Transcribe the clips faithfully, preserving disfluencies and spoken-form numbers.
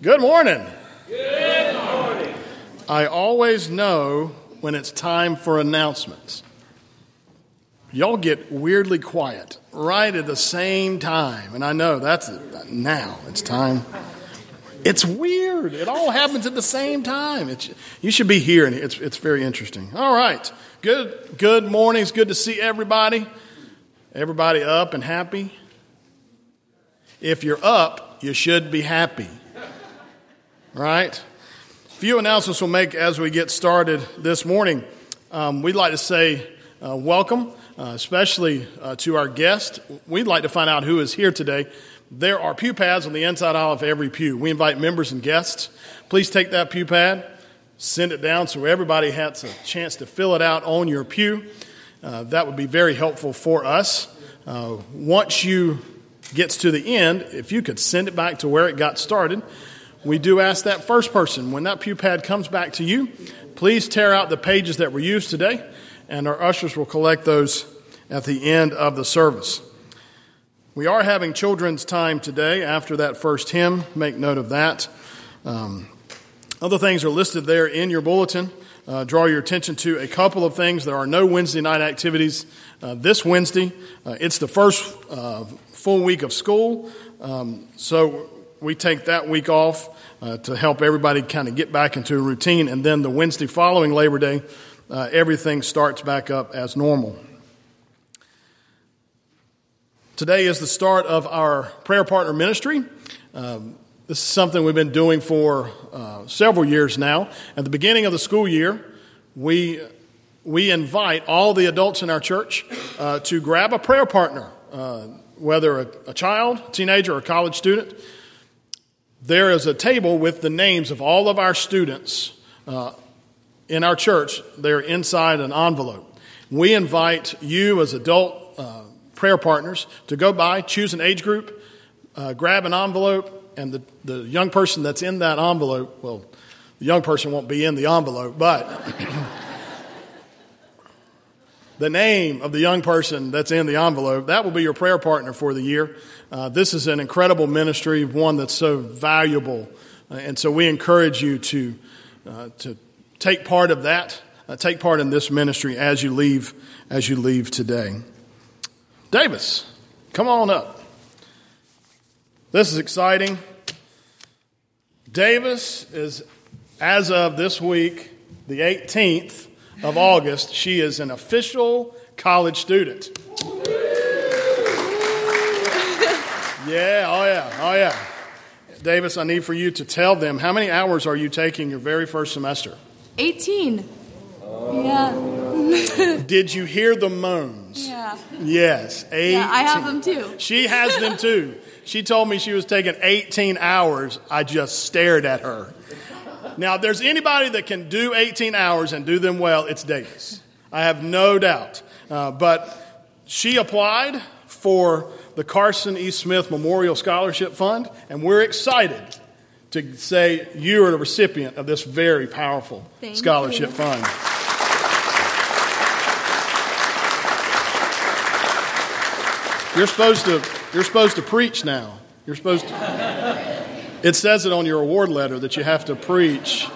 Good morning. Good morning. I always know when it's time for announcements. Y'all get weirdly quiet right at the same time. And I know that's it. Now it's time. It's weird. It all happens at the same time. It's, you should be here, and it's, it's very interesting. All right. Good, good morning. It's good to see everybody. Everybody up and happy. If you're up, you should be happy. Right? A few announcements we'll make as we get started this morning. Um, we'd like to say uh, welcome, uh, especially uh, to our guest. We'd like to find out who is here today. There are pew pads on the inside aisle of every pew. We invite members and guests. Please take that pew pad, send it down so everybody has a chance to fill it out on your pew. Uh, that would be very helpful for us. Uh, once you gets to the end, if you could send it back to where it got started. We do ask that first person, when that pew pad comes back to you, please tear out the pages that were used today, and our ushers will collect those at the end of the service. We are having children's time today after that first hymn. Make note of that. Um, other things are listed there in your bulletin. Uh, draw your attention to a couple of things. There are no Wednesday night activities uh, this Wednesday. Uh, it's the first uh, full week of school, um, so we take that week off uh, to help everybody kind of get back into a routine. And then the Wednesday following Labor Day, uh, everything starts back up as normal. Today is the start of our prayer partner ministry. Um, this is something we've been doing for uh, several years now. At the beginning of the school year, we we invite all the adults in our church uh, to grab a prayer partner, uh, whether a, a child, teenager, or college student. There is a table with the names of all of our students uh, in our church. They're inside an envelope. We invite you as adult uh, prayer partners to go by, choose an age group, uh, grab an envelope, and the, the young person that's in that envelope, well, the young person won't be in the envelope, but the name of the young person that's in the envelope, that will be your prayer partner for the year. Uh, this is an incredible ministry, one that's so valuable. Uh, and so we encourage you to uh, to take part of that, uh, take part in this ministry as you leave, as you leave today. Davis, come on up. This is exciting. Davis is, as of this week, the eighteenth of August, she is an official college student. Yeah, oh yeah, oh yeah. Davis, I need for you to tell them, how many hours are you taking your very first semester? eighteen. Yeah. Did you hear the moans? Yeah. Yes, eighteen. Yeah, I have them too. She has them too. She told me she was taking eighteen hours. I just stared at her. Now, if there's anybody that can do eighteen hours and do them well, it's Davis. I have no doubt. Uh, but she applied for the Carson E. Smith Memorial Scholarship Fund, and we're excited to say you are the recipient of this very powerful Thank scholarship you. fund. You're supposed to you're supposed to preach now. You're supposed to. It says it on your award letter that you have to preach.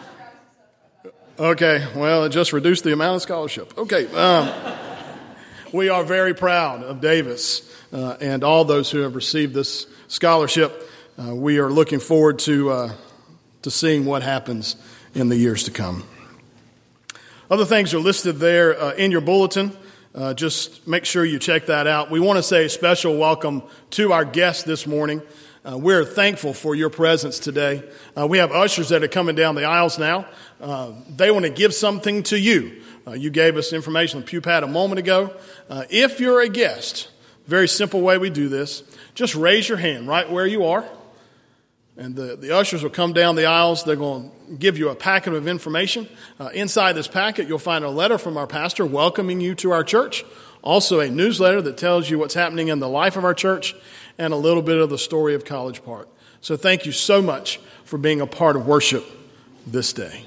Okay, well, it just reduced the amount of scholarship. Okay, um, we are very proud of Davis uh, and all those who have received this scholarship. Uh, we are looking forward to uh, to seeing what happens in the years to come. Other things are listed there uh, in your bulletin. Uh, just make sure you check that out. We want to say a special welcome to our guests this morning. Uh, we're thankful for your presence today. Uh, we have ushers that are coming down the aisles now. Uh, they want to give something to you. Uh, you gave us information on the pew pad a moment ago. Uh, if you're a guest, very simple way we do this, just raise your hand right where you are. And the, the ushers will come down the aisles. They're going to give you a packet of information. Uh, inside this packet, you'll find a letter from our pastor welcoming you to our church. Also a newsletter that tells you what's happening in the life of our church and a little bit of the story of College Park. So thank you so much for being a part of worship this day.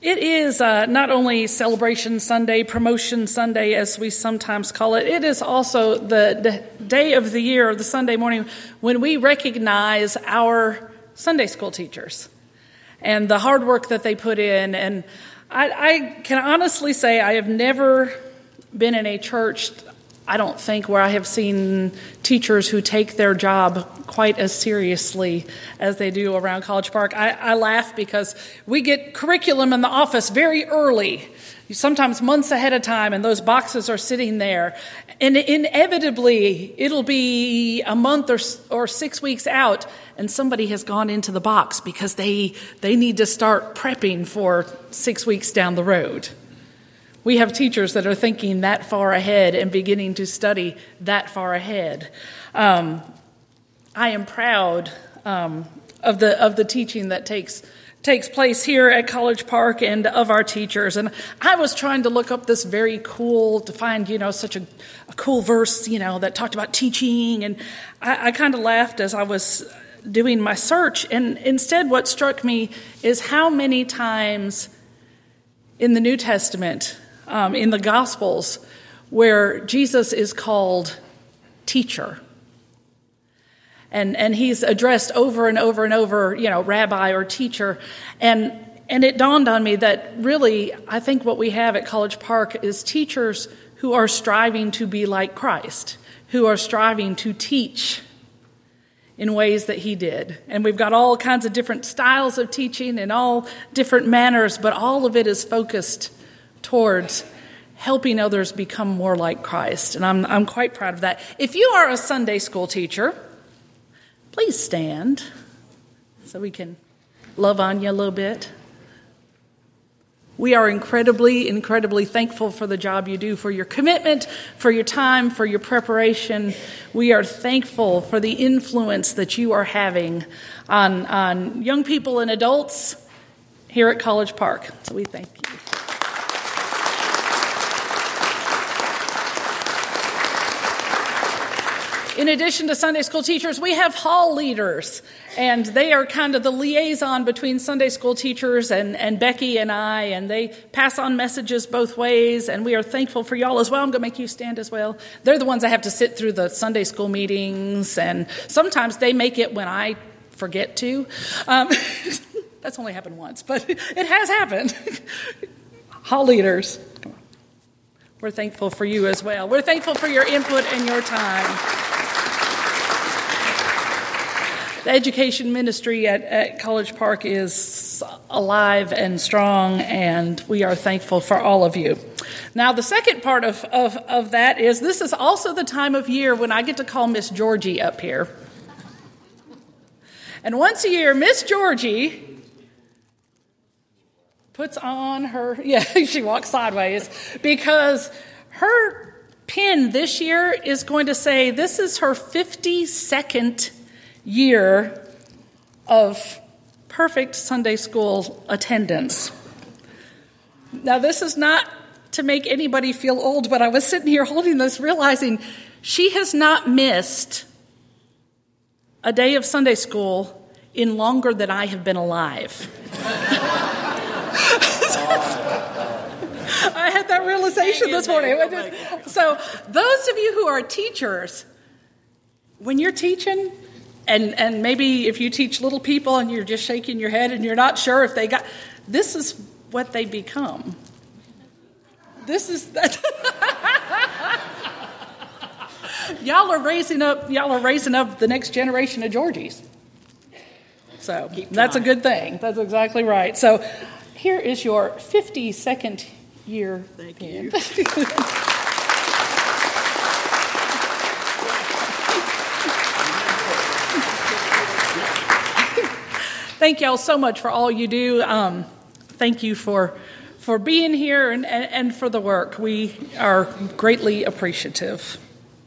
It is uh, not only Celebration Sunday, Promotion Sunday, as we sometimes call it. It is also the, the day of the year, the Sunday morning, when we recognize our Sunday school teachers and the hard work that they put in. And I, I can honestly say I have never been in a church, I don't think, where I have seen teachers who take their job quite as seriously as they do around College Park. I, I laugh because we get curriculum in the office very early, sometimes months ahead of time, and those boxes are sitting there. And inevitably, it'll be a month or or six weeks out, and somebody has gone into the box because they they need to start prepping for six weeks down the road. We have teachers that are thinking that far ahead and beginning to study that far ahead. Um, I am proud um, of the of the teaching that takes takes place here at College Park and of our teachers. And I was trying to look up this very cool, to find, you know, such a, a cool verse, you know, that talked about teaching. And I, I kind of laughed as I was doing my search. And instead, what struck me is how many times in the New Testament, Um, in the Gospels, where Jesus is called teacher. And and he's addressed over and over and over, you know, rabbi or teacher. And and it dawned on me that really, I think what we have at College Park is teachers who are striving to be like Christ, who are striving to teach in ways that he did. And we've got all kinds of different styles of teaching and all different manners, but all of it is focused towards helping others become more like Christ. And I'm I'm quite proud of that. If you are a Sunday school teacher, please stand so we can love on you a little bit. We are incredibly, incredibly thankful for the job you do, for your commitment, for your time, for your preparation. We are thankful for the influence that you are having on, on young people and adults here at College Park. So we thank you. In addition to Sunday school teachers, we have hall leaders, and they are kind of the liaison between Sunday school teachers and, and Becky and I, and they pass on messages both ways, and we are thankful for y'all as well. I'm going to make you stand as well. They're the ones that have to sit through the Sunday school meetings, and sometimes they make it when I forget to. Um, that's only happened once, but it has happened. Hall leaders, we're thankful for you as well. We're thankful for your input and your time. The education ministry at, at College Park is alive and strong, and we are thankful for all of you. Now, the second part of, of, of that is this is also the time of year when I get to call Miss Georgie up here. And once a year, Miss Georgie puts on her, yeah, she walks sideways, because her pin this year is going to say this is her fifty-second year of perfect Sunday school attendance. Now, this is not to make anybody feel old, but I was sitting here holding this, realizing she has not missed a day of Sunday school in longer than I have been alive. I had that realization this morning. So those of you who are teachers, when you're teaching, And and maybe if you teach little people and you're just shaking your head and you're not sure if they got, this is what they become. This is that. y'all are raising up. Y'all are raising up the next generation of Georgies. So that's a good thing. That's exactly right. So here is your fifty-second year. Thank you. Thank y'all so much for all you do. Um, thank you for for being here and, and, and for the work. We are greatly appreciative.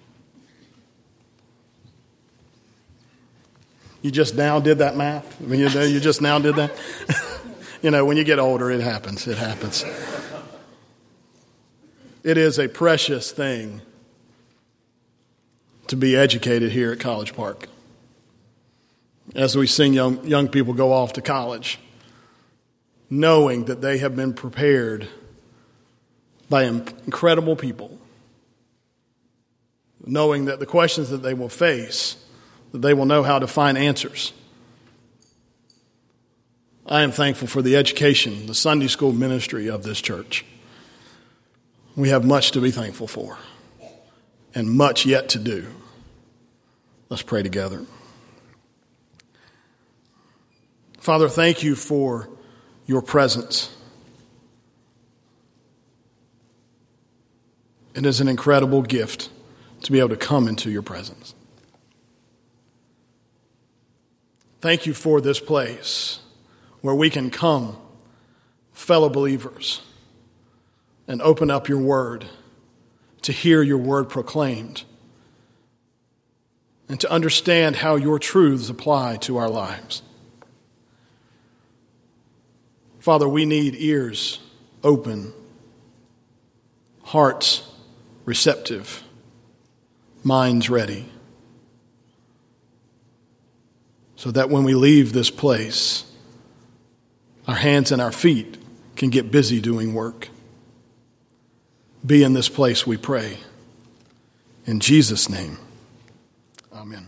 You just now did that math? I mean, you know, you just now did that? You know, when you get older, it happens. It happens. It is a precious thing to be educated here at College Park. As we sing young young people go off to college, knowing that they have been prepared by incredible people, knowing that the questions that they will face, that they will know how to find answers. I am thankful for the education, the Sunday school ministry of this church. We have much to be thankful for and much yet to do. Let's pray together. Father, thank you for your presence. It is an incredible gift to be able to come into your presence. Thank you for this place where we can come, fellow believers, and open up your word to hear your word proclaimed and to understand how your truths apply to our lives. Father, we need ears open, hearts receptive, minds ready, so that when we leave this place, our hands and our feet can get busy doing work. Be in this place, we pray. In Jesus' name, amen.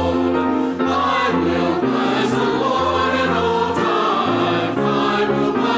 I will bless the Lord at all times. I will bless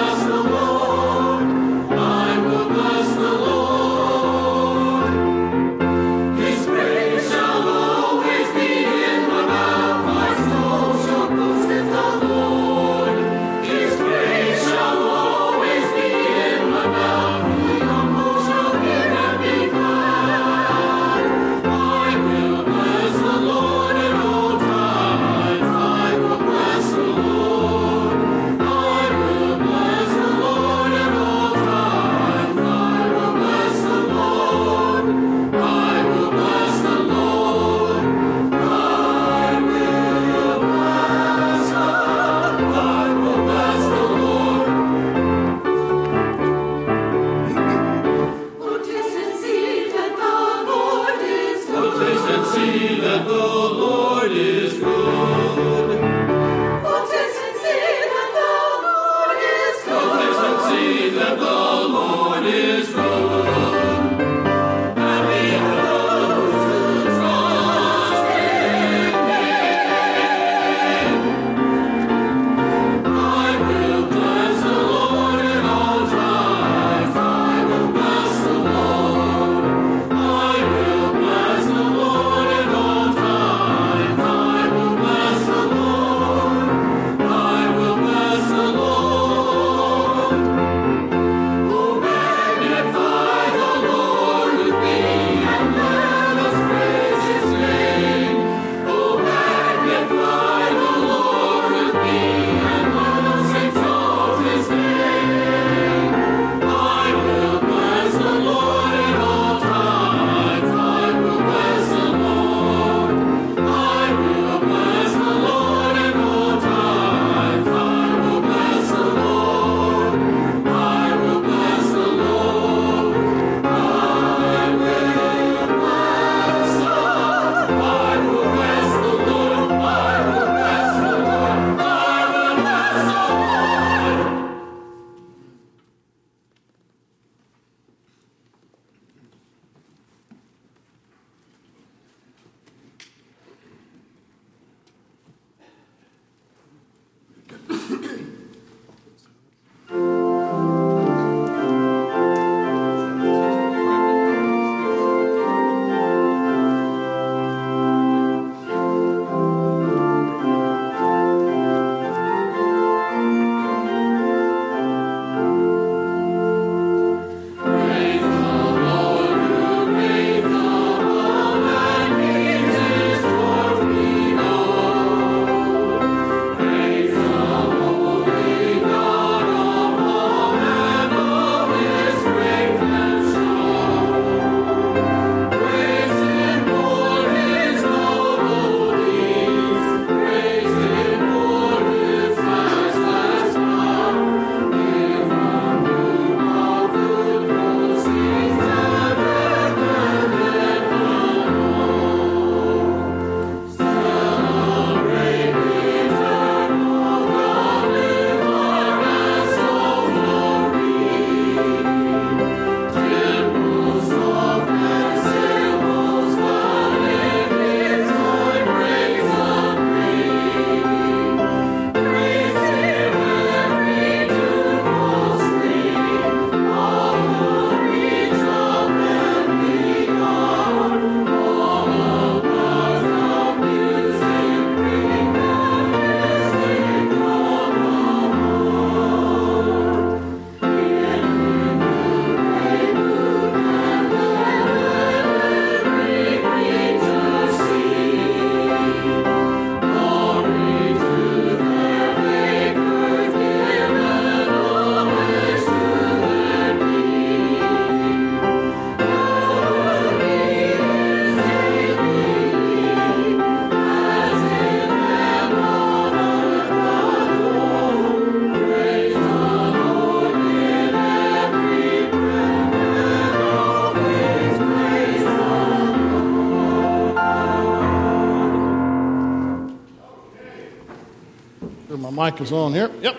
My mic is on here. Yep.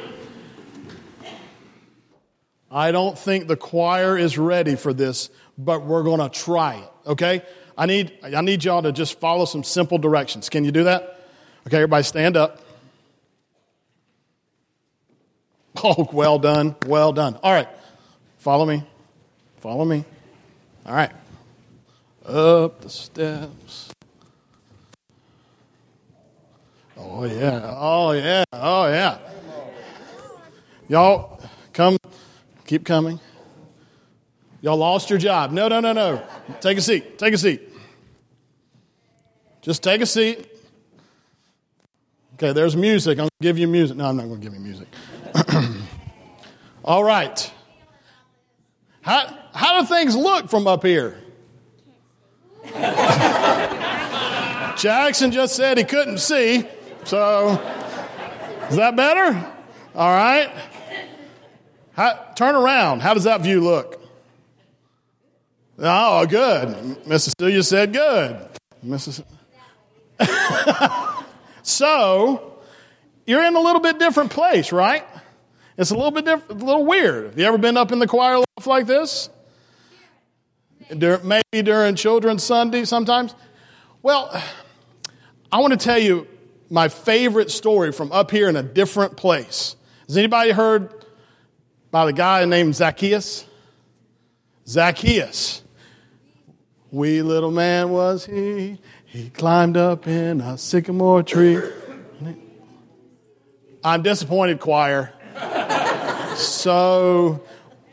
I don't think the choir is ready for this, but we're going to try it, okay? I need I need y'all to just follow some simple directions. Can you do that? Okay, everybody stand up. Oh, well done, well done. All right, follow me, follow me. All right, up the steps. Oh, yeah, oh, yeah, oh, yeah. Y'all, come, keep coming. Y'all lost your job. No, no, no, no. Take a seat, take a seat. Just take a seat. Okay, there's music. I'm going to give you music. No, I'm not going to give you music. All right. How, how do things look from up here? Jackson just said he couldn't see. So, is that better? All right. How, turn around. How does that view look? Oh, good. Missus Celia said good. Missus So, you're in a little bit different place, right? It's a little bit different, a little weird. Have you ever been up in the choir loft like this? Maybe during Children's Sunday sometimes? Well, I want to tell you my favorite story from up here in a different place. Has anybody heard about a guy named Zacchaeus? Zacchaeus. Wee little man was he. He climbed up in a sycamore tree. I'm disappointed, choir. So,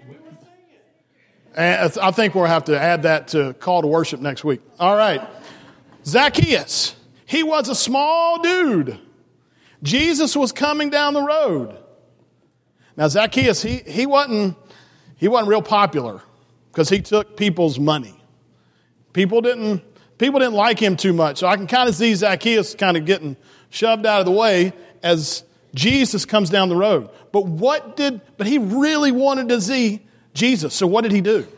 and I think we'll have to add that to call to worship next week. All right. Zacchaeus. He was a small dude. Jesus was coming down the road. Now, Zacchaeus, he, he wasn't he wasn't real popular because he took people's money. People didn't people didn't like him too much. So I can kind of see Zacchaeus kind of getting shoved out of the way as Jesus comes down the road. But what did but he really wanted to see Jesus. So what did he do?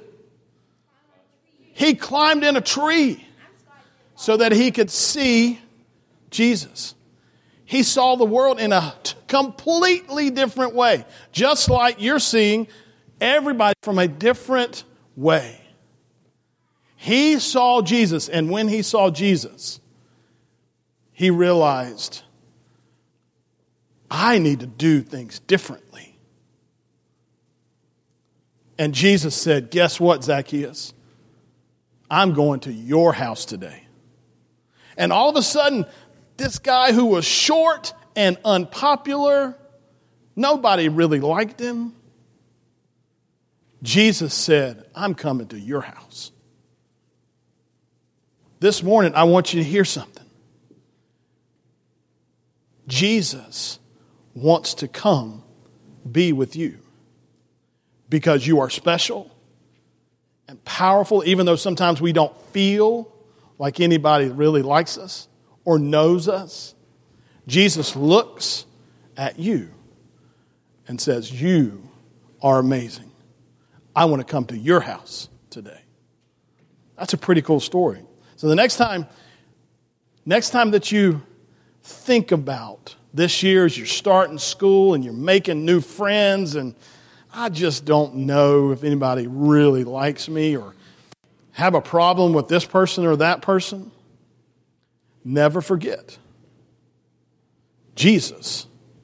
He climbed in a tree so that he could see Jesus. He saw the world in a t- completely different way. Just like you're seeing everybody from a different way. He saw Jesus, and when he saw Jesus, he realized, I need to do things differently. And Jesus said, guess what, Zacchaeus? I'm going to your house today. And all of a sudden, this guy who was short and unpopular, nobody really liked him. Jesus said, I'm coming to your house. This morning, I want you to hear something. Jesus wants to come be with you because you are special and powerful, even though sometimes we don't feel like anybody really likes us or knows us. Jesus looks at you and says, you are amazing. I want to come to your house today. That's a pretty cool story. So the next time, next time that you think about this year as you're starting school and you're making new friends and I just don't know if anybody really likes me or have a problem with this person or that person, never forget. Jesus,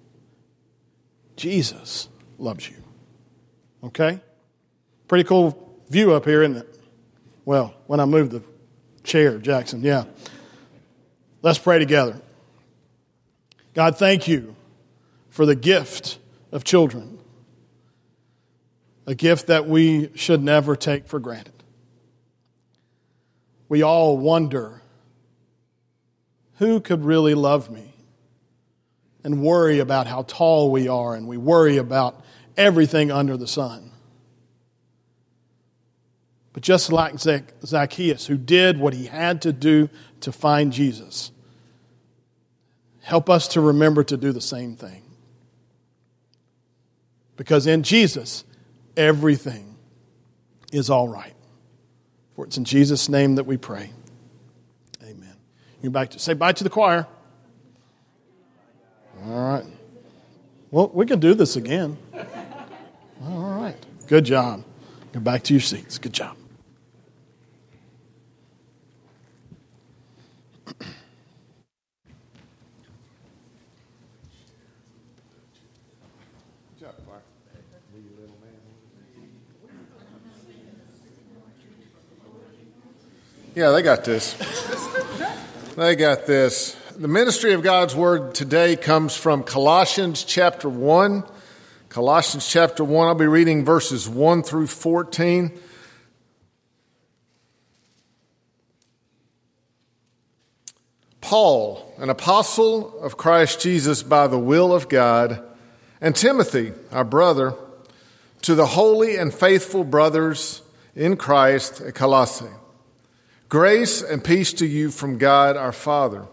Jesus loves you. Okay? Pretty cool view up here, isn't it? Well, when I move the chair, Jackson, yeah. Let's pray together. God, thank you for the gift of children. A gift that we should never take for granted. We all wonder, who could really love me? And worry about how tall we are, and we worry about everything under the sun. But just like Zacchaeus, who did what he had to do to find Jesus, help us to remember to do the same thing. Because in Jesus, everything is all right. For it's in Jesus' name that we pray. Amen. You back to say bye to the choir. All right. Well, we can do this again. All right. Good job. Go back to your seats. Good job. Yeah, they got this. They got this. The ministry of God's Word today comes from Colossians chapter one. Colossians chapter one, I'll be reading verses one through fourteen. Paul, an apostle of Christ Jesus by the will of God, and Timothy, our brother, to the holy and faithful brothers in Christ at Colossae. Grace and peace to you from God our Father.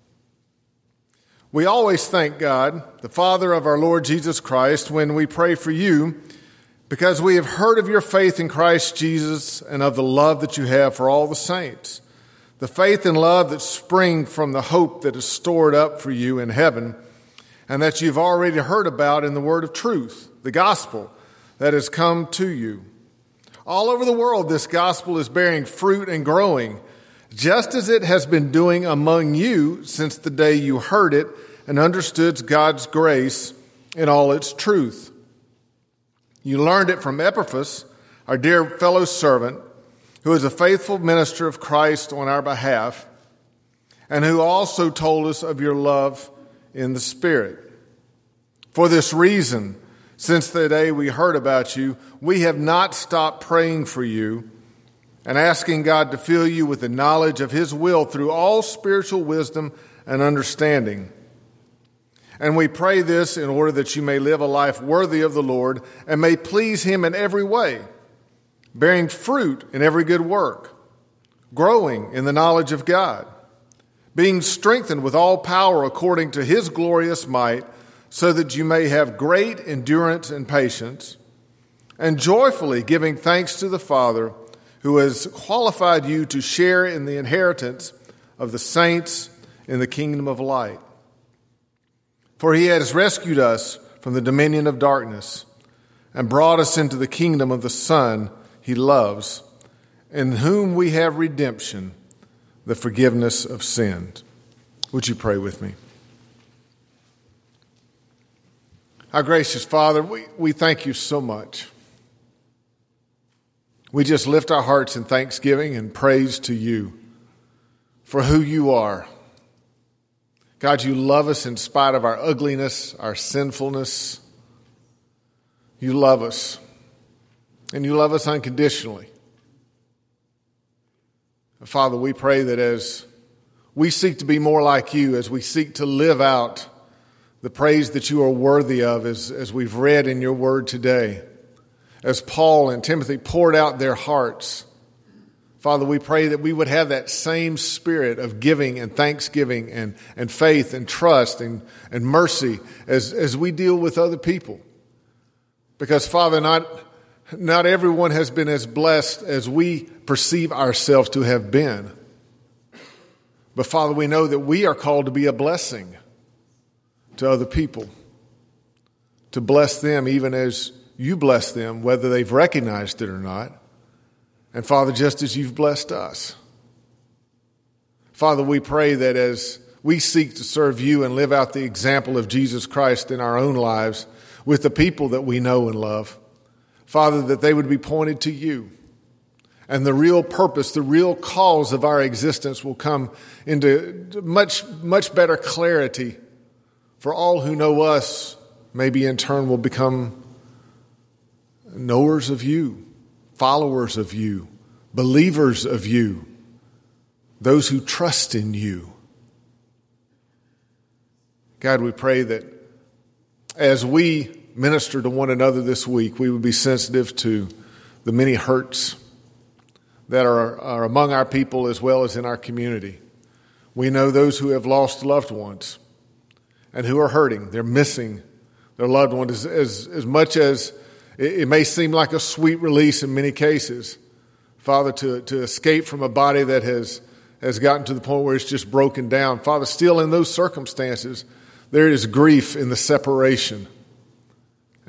We always thank God, the Father of our Lord Jesus Christ, when we pray for you, because we have heard of your faith in Christ Jesus and of the love that you have for all the saints, the faith and love that spring from the hope that is stored up for you in heaven, and that you've already heard about in the word of truth, the gospel that has come to you. All over the world, this gospel is bearing fruit and growing, just as it has been doing among you since the day you heard it and understood God's grace in all its truth. You learned it from Epaphras, our dear fellow servant, who is a faithful minister of Christ on our behalf, and who also told us of your love in the Spirit. For this reason, since the day we heard about you, we have not stopped praying for you and asking God to fill you with the knowledge of His will through all spiritual wisdom and understanding. And we pray this in order that you may live a life worthy of the Lord and may please Him in every way, bearing fruit in every good work, growing in the knowledge of God, being strengthened with all power according to His glorious might, so that you may have great endurance and patience, and joyfully giving thanks to the Father who has qualified you to share in the inheritance of the saints in the kingdom of light. For He has rescued us from the dominion of darkness and brought us into the kingdom of the Son He loves, in whom we have redemption, the forgiveness of sins. Would you pray with me? Our gracious Father, we, we thank you so much. We just lift our hearts in thanksgiving and praise to you for who you are. God, you love us in spite of our ugliness, our sinfulness. You love us, and you love us unconditionally. Father, we pray that as we seek to be more like you, as we seek to live out the praise that you are worthy of, as, as we've read in your word today, as Paul and Timothy poured out their hearts, Father, we pray that we would have that same spirit of giving and thanksgiving and, and faith and trust and, and mercy as, as we deal with other people. Because, Father, not, not everyone has been as blessed as we perceive ourselves to have been. But, Father, we know that we are called to be a blessing to other people, to bless them even as you bless them, whether they've recognized it or not. And Father, just as you've blessed us. Father, we pray that as we seek to serve you and live out the example of Jesus Christ in our own lives with the people that we know and love, Father, that they would be pointed to you. And the real purpose, the real cause of our existence will come into much, much better clarity. For all who know us, maybe in turn will become knowers of you, followers of you, believers of you, those who trust in you. God, we pray that as we minister to one another this week, we would be sensitive to the many hurts that are, are among our people as well as in our community. We know those who have lost loved ones and who are hurting. They're missing their loved one as, as, as much as it, it may seem like a sweet release in many cases. Father, to, to escape from a body that has, has gotten to the point where it's just broken down. Father, still in those circumstances, there is grief in the separation.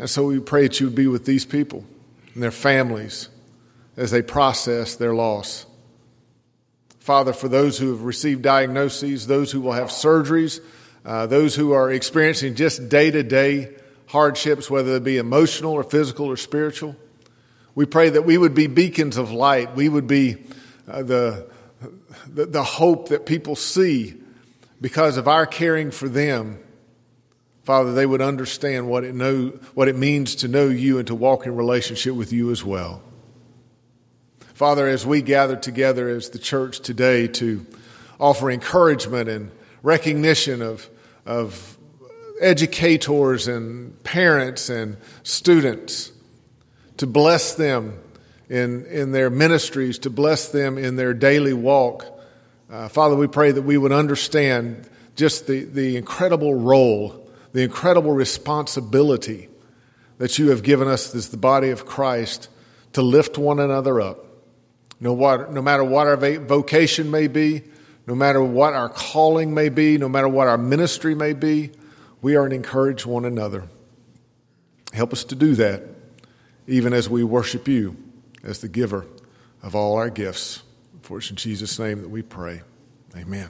And so we pray that you would be with these people and their families as they process their loss. Father, for those who have received diagnoses, those who will have surgeries, uh, those who are experiencing just day-to-day hardships, whether they be emotional or physical or spiritual, we pray that we would be beacons of light. We would be uh, the, the the hope that people see because of our caring for them. Father, they would understand what it know what it means to know you and to walk in relationship with you as well. Father, as we gather together as the church today to offer encouragement and recognition of, of educators and parents and students, to bless them in, in their ministries, to bless them in their daily walk. Uh, Father, we pray that we would understand just the, the incredible role, the incredible responsibility that you have given us as the body of Christ to lift one another up. No, what, no matter what our vocation may be, no matter what our calling may be, no matter what our ministry may be, we are to encourage one another. Help us to do that, even as we worship you as the giver of all our gifts. For it's in Jesus' name that we pray. Amen.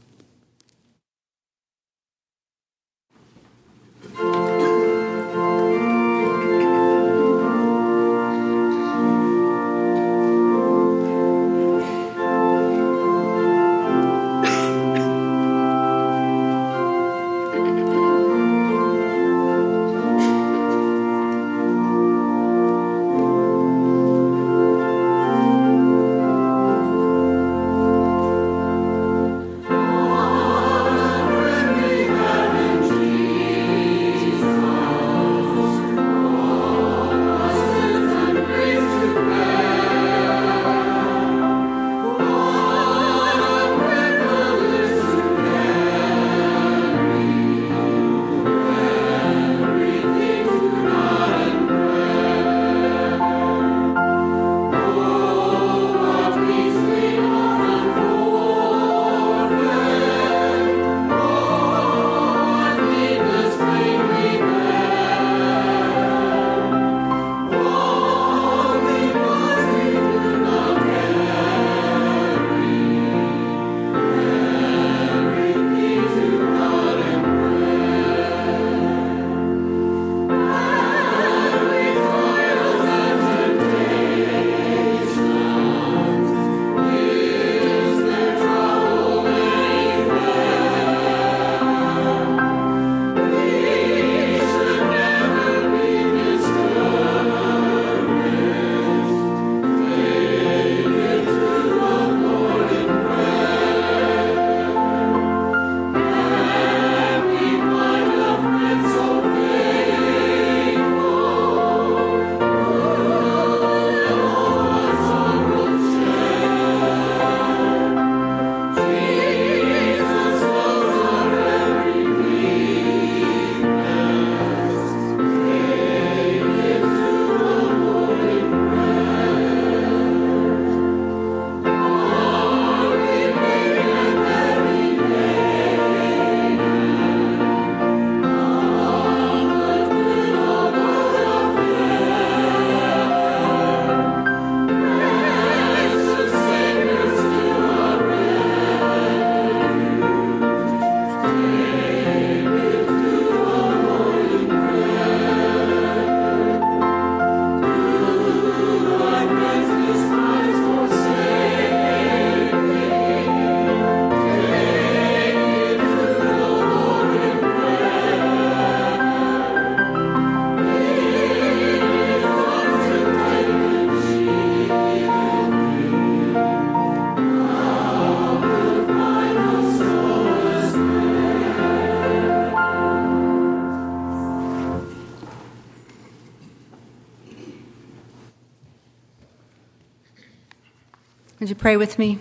Would you pray with me?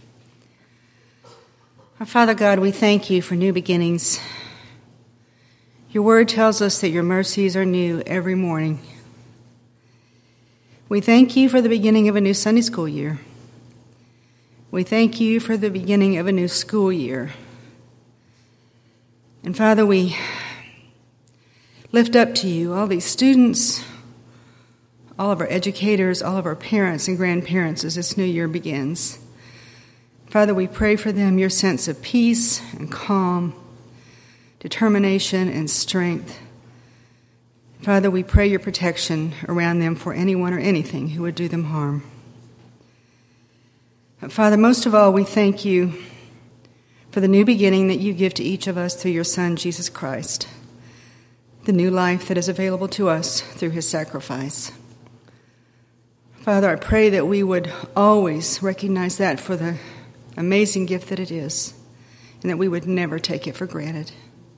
Our Father God, we thank you for new beginnings. Your word tells us that your mercies are new every morning. We thank you for the beginning of a new Sunday school year. We thank you for the beginning of a new school year. And Father, we lift up to you all these students, all of our educators, all of our parents and grandparents as this new year begins. Father, we pray for them your sense of peace and calm, determination and strength. Father, we pray your protection around them for anyone or anything who would do them harm. Father, most of all, we thank you for the new beginning that you give to each of us through your Son, Jesus Christ, the new life that is available to us through his sacrifice. Father, I pray that we would always recognize that for the amazing gift that it is, and that we would never take it for granted.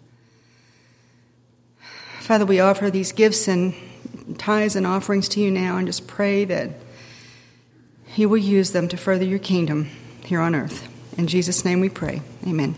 Father, we offer these gifts and tithes and offerings to you now and just pray that you will use them to further your kingdom here on earth. In Jesus' name we pray. Amen.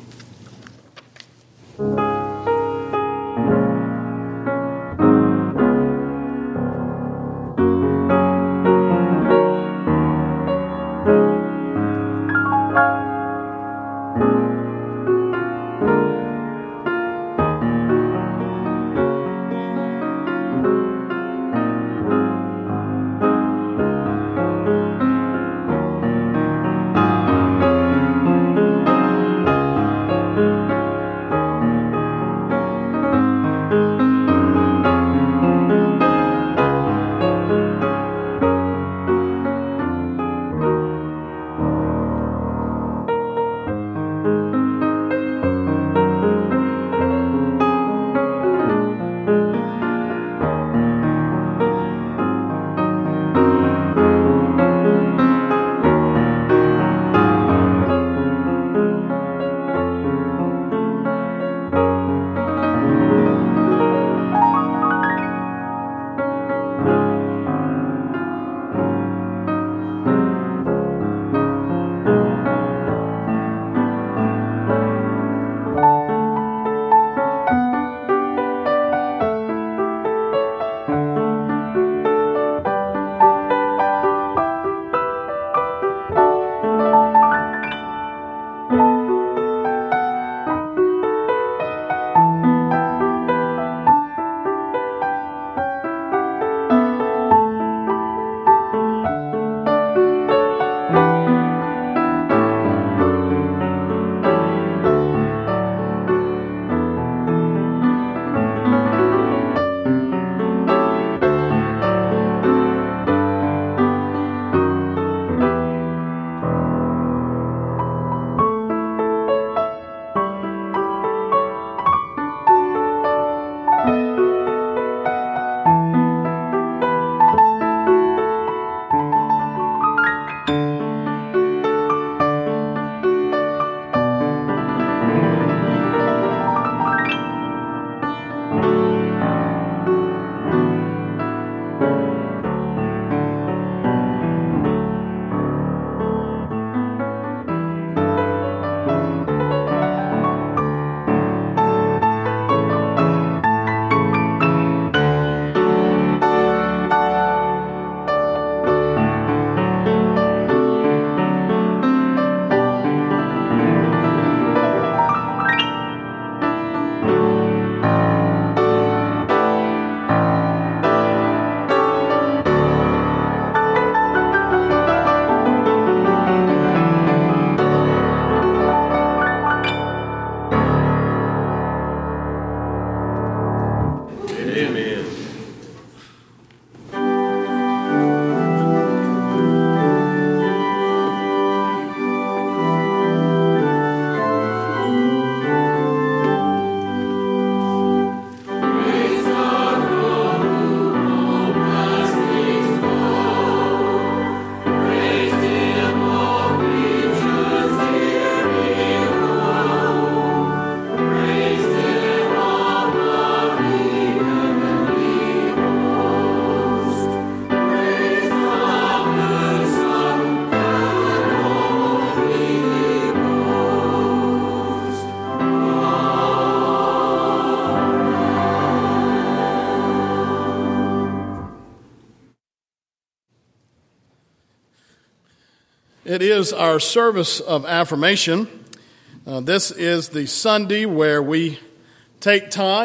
It is our service of affirmation. Uh, this is the Sunday where we take time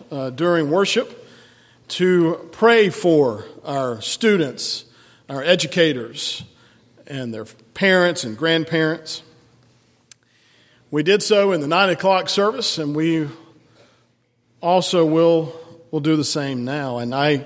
uh, during worship to pray for our students, our educators, and their parents and grandparents. We did so in the nine o'clock service, and we also will will do the same now. And I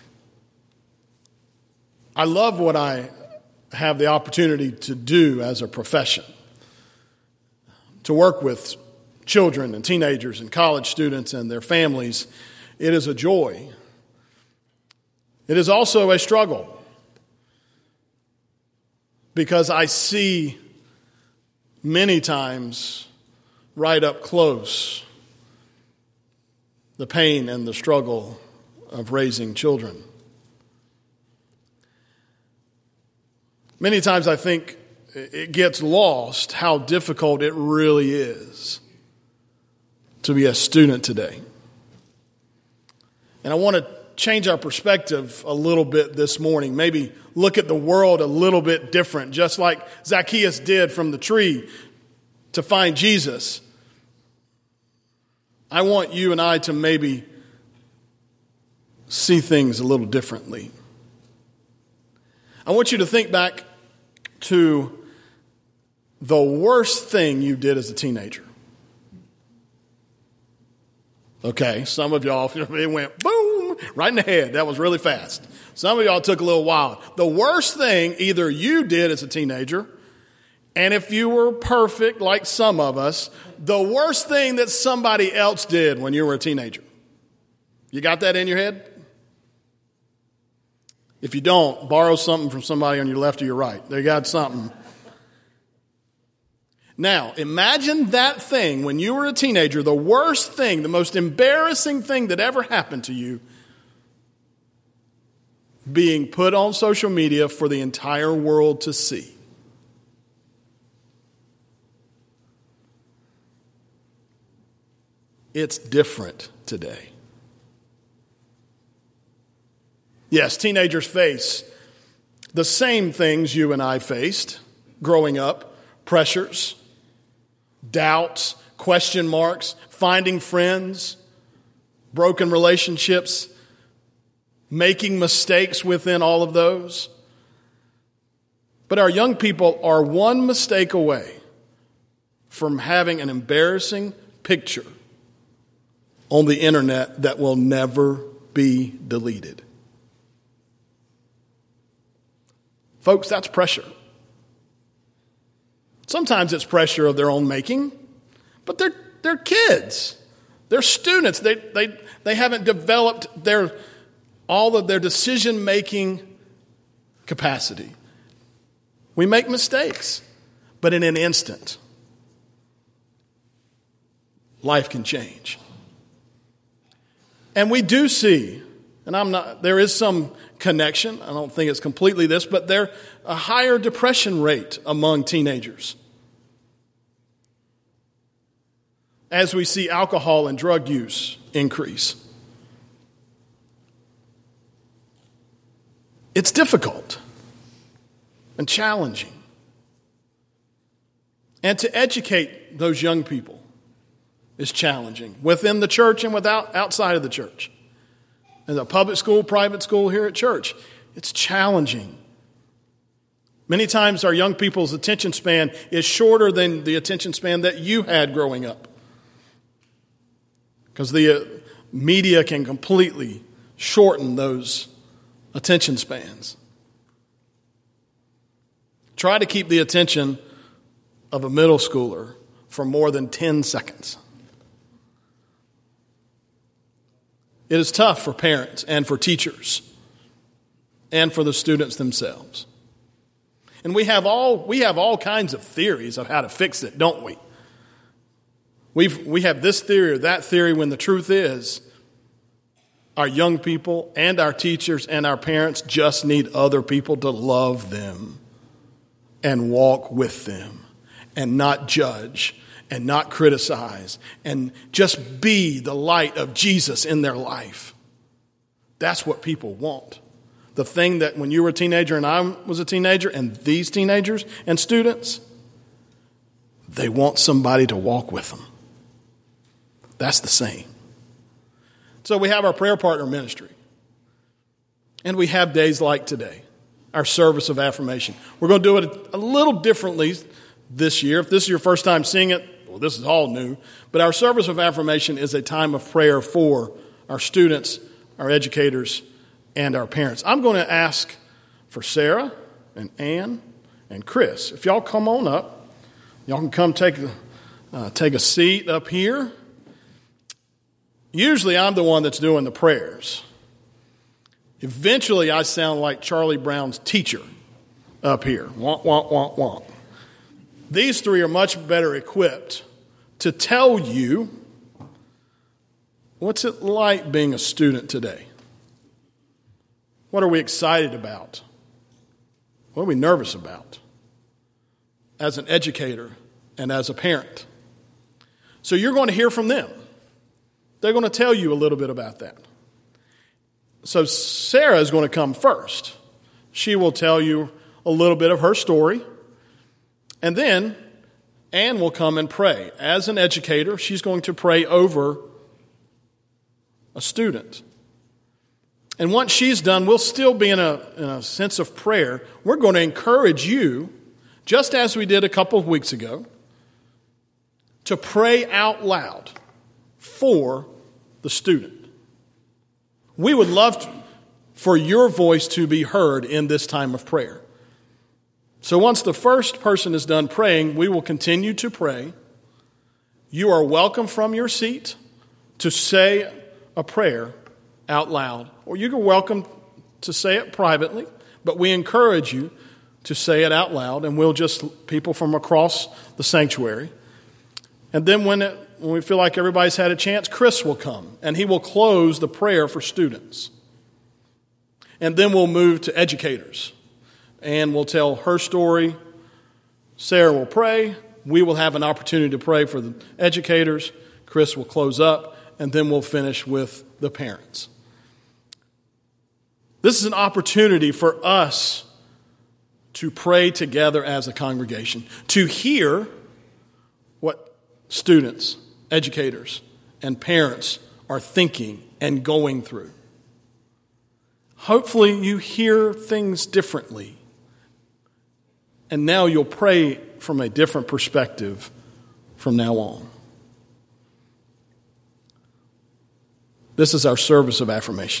I love what I have the opportunity to do as a profession, to work with children and teenagers and college students and their families. It is a joy. It is also a struggle, because I see many times right up close the pain and the struggle of raising children. Many times I think it gets lost how difficult it really is to be a student today. And I want to change our perspective a little bit this morning. Maybe look at the world a little bit different, just like Zacchaeus did from the tree to find Jesus. I want you and I to maybe see things a little differently. I want you to think back to the worst thing you did as a teenager. Okay, some of y'all, it went boom, right in the head. That was really fast. Some of y'all took a little while. The worst thing either you did as a teenager, and if you were perfect like some of us, the worst thing that somebody else did when you were a teenager. You got that in your head? If you don't, borrow something from somebody on your left or your right. They got something. Now, imagine that thing when you were a teenager, the worst thing, the most embarrassing thing that ever happened to you, being put on social media for the entire world to see. It's different today. Yes, teenagers face the same things you and I faced growing up: pressures, doubts, question marks, finding friends, broken relationships, making mistakes within all of those. But our young people are one mistake away from having an embarrassing picture on the internet that will never be deleted. Folks, that's pressure. Sometimes it's pressure of their own making, but they're they're kids. They're students. They they they haven't developed their all of their decision-making capacity. We make mistakes, but in an instant, life can change. And we do see, and I'm not, there is some connection. I don't think it's completely this, but there's a higher depression rate among teenagers as we see alcohol and drug use increase. It's difficult and challenging. And to educate those young people is challenging within the church and without outside of the church. In the public school, private school, here at church, it's challenging. Many times our young people's attention span is shorter than the attention span that you had growing up, because the uh, media can completely shorten those attention spans. Try to keep the attention of a middle schooler for more than ten seconds. It is tough for parents and for teachers and for the students themselves. And we have all we have all kinds of theories of how to fix it, don't we? We've, we have this theory or that theory, when the truth is our young people and our teachers and our parents just need other people to love them and walk with them and not judge and not criticize, and just be the light of Jesus in their life. That's what people want. The thing that when you were a teenager and I was a teenager, and these teenagers and students, they want somebody to walk with them. That's the same. So we have our prayer partner ministry. And we have days like today, our service of affirmation. We're going to do it a little differently this year. If this is your first time seeing it, well, this is all new. But our service of affirmation is a time of prayer for our students, our educators, and our parents. I'm going to ask for Sarah and Ann and Chris. If y'all come on up, y'all can come take a, uh, take a seat up here. Usually I'm the one that's doing the prayers. Eventually I sound like Charlie Brown's teacher up here. Womp, womp, womp, womp. These three are much better equipped to tell you what's it like being a student today. What are we excited about? What are we nervous about as an educator and as a parent? So you're going to hear from them. They're going to tell you a little bit about that. So Sarah is going to come first. She will tell you a little bit of her story. And then Ann will come and pray. As an educator, she's going to pray over a student. And once she's done, we'll still be in a, in a sense of prayer. We're going to encourage you, just as we did a couple of weeks ago, to pray out loud for the student. We would love to, for your voice to be heard in this time of prayer. So once the first person is done praying, we will continue to pray. You are welcome from your seat to say a prayer out loud, or you're welcome to say it privately, but we encourage you to say it out loud, and we'll just, people from across the sanctuary. And then when, it, when we feel like everybody's had a chance, Chris will come, and he will close the prayer for students. And then we'll move to educators, and we'll tell her story. Sarah will pray. We will have an opportunity to pray for the educators. Chris will close up, and then we'll finish with the parents. This is an opportunity for us to pray together as a congregation, to hear what students, educators, and parents are thinking and going through. Hopefully you hear things differently, and now you'll pray from a different perspective from now on. This is our service of affirmation.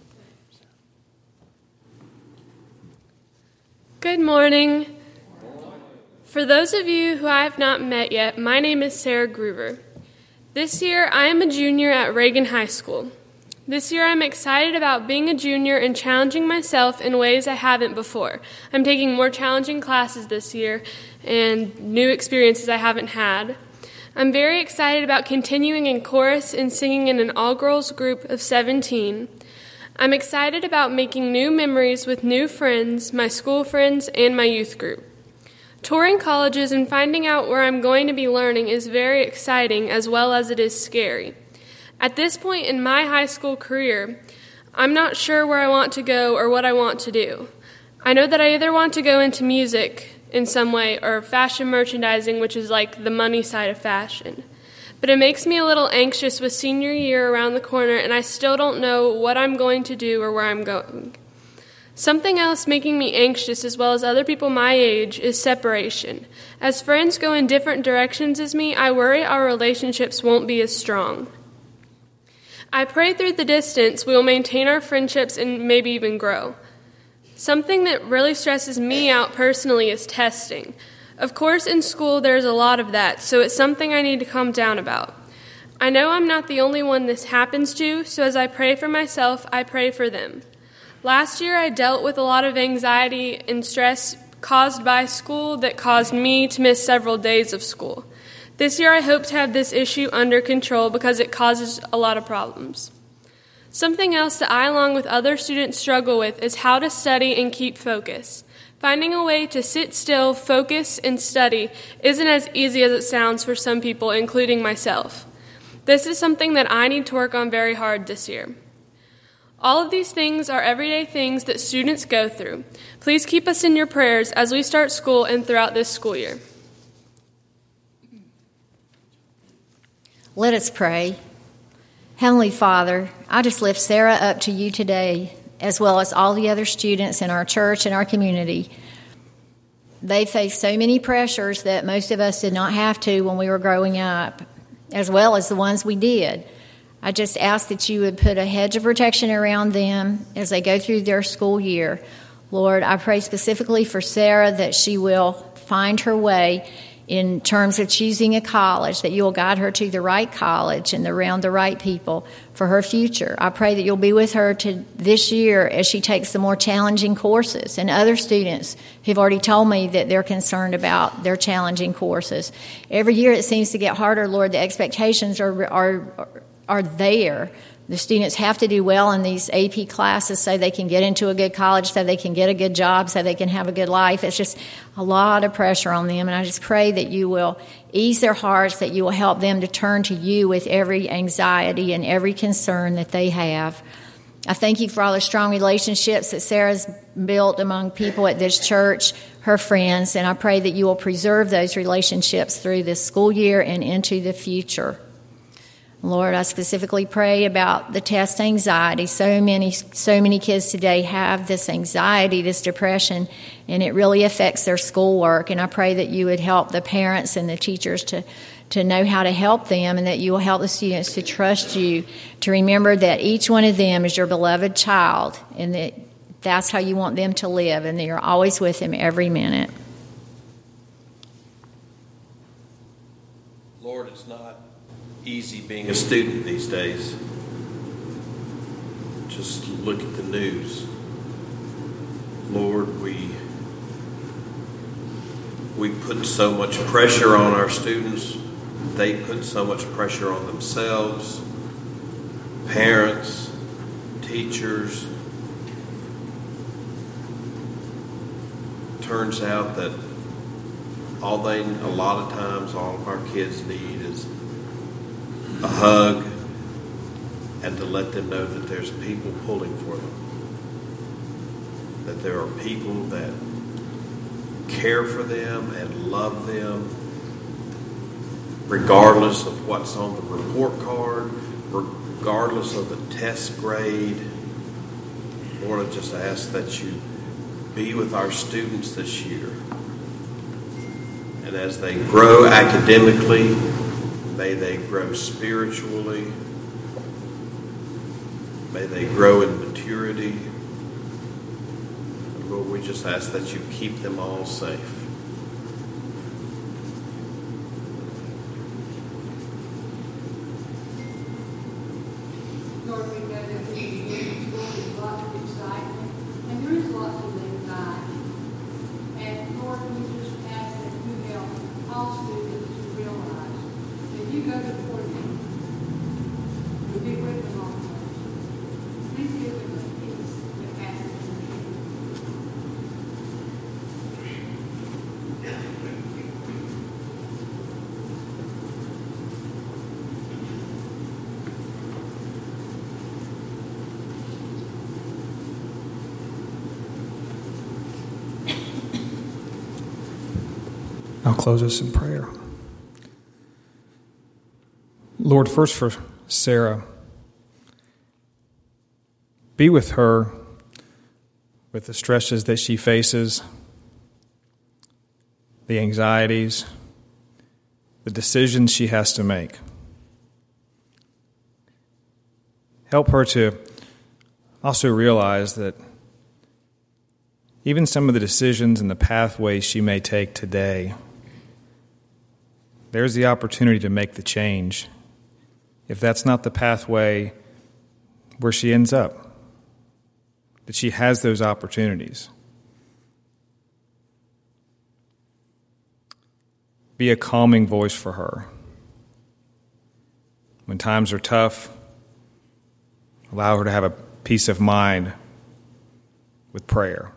Good morning. For those of you who I have not met yet, my name is Sarah Groover. This year, I am a junior at Reagan High School. This year, I'm excited about being a junior and challenging myself in ways I haven't before. I'm taking more challenging classes this year and new experiences I haven't had. I'm very excited about continuing in chorus and singing in an all-girls group of seventeen. I'm excited about making new memories with new friends, my school friends, and my youth group. Touring colleges and finding out where I'm going to be learning is very exciting as well as it is scary. At this point in my high school career, I'm not sure where I want to go or what I want to do. I know that I either want to go into music in some way or fashion merchandising, which is like the money side of fashion. But it makes me a little anxious with senior year around the corner, and I still don't know what I'm going to do or where I'm going. Something else making me anxious, as well as other people my age, is separation. As friends go in different directions as me, I worry our relationships won't be as strong. I pray through the distance we will maintain our friendships and maybe even grow. Something that really stresses me out personally is testing. Of course, in school, there's a lot of that, so it's something I need to calm down about. I know I'm not the only one this happens to, so as I pray for myself, I pray for them. Last year, I dealt with a lot of anxiety and stress caused by school that caused me to miss several days of school. This year, I hope to have this issue under control because it causes a lot of problems. Something else that I, along with other students, struggle with is how to study and keep focus. Finding a way to sit still, focus, and study isn't as easy as it sounds for some people, including myself. This is something that I need to work on very hard this year. All of these things are everyday things that students go through. Please keep us in your prayers as we start school and throughout this school year. Let us pray. Heavenly Father, I just lift Sarah up to you today, as well as all the other students in our church and our community. They face so many pressures that most of us did not have to when we were growing up, as well as the ones we did. I just ask that you would put a hedge of protection around them as they go through their school year. Lord, I pray specifically for Sarah that she will find her way in terms of choosing a college, that you will guide her to the right college and around the right people for her future. I pray that you'll be with her to this year as she takes the more challenging courses, and other students who've already told me that they're concerned about their challenging courses. Every year it seems to get harder, Lord. The expectations are are are there. The students have to do well in these A P classes so they can get into a good college, so they can get a good job, so they can have a good life. It's just a lot of pressure on them. And I just pray that you will ease their hearts, that you will help them to turn to you with every anxiety and every concern that they have. I thank you for all the strong relationships that Sarah's built among people at this church, her friends, and I pray that you will preserve those relationships through this school year and into the future. Lord, I specifically pray about the test anxiety. So many, so many kids today have this anxiety, this depression, and it really affects their schoolwork. And I pray that you would help the parents and the teachers to, to know how to help them, and that you will help the students to trust you, to remember that each one of them is your beloved child, and that that's how you want them to live, and that you're always with them every minute. Lord, it's not easy being a student these days. Just look at the news. Lord, we we put so much pressure on our students. They put so much pressure on themselves, parents, teachers. Turns out that all they, a lot of times, all of our kids need is a hug, and to let them know that there's people pulling for them, that there are people that care for them and love them regardless of what's on the report card, regardless of the test grade. Lord, I just ask that you be with our students this year, and as they grow academically, may they grow spiritually. May they grow in maturity. Lord, we just ask that you keep them all safe. Lord, we know that this is lots of excitement, and there is lots of anxiety. And Lord, we just ask that you help all students to realize that you go before them. You'll be with them all the way. Please give them the peace that passes understanding. I'll close us in prayer. Lord, first for Sarah, be with her with the stresses that she faces, the anxieties, the decisions she has to make. Help her to also realize that even some of the decisions and the pathways she may take today, there's the opportunity to make the change if that's not the pathway where she ends up, that she has those opportunities. Be a calming voice for her. When times are tough, allow her to have a peace of mind with prayer.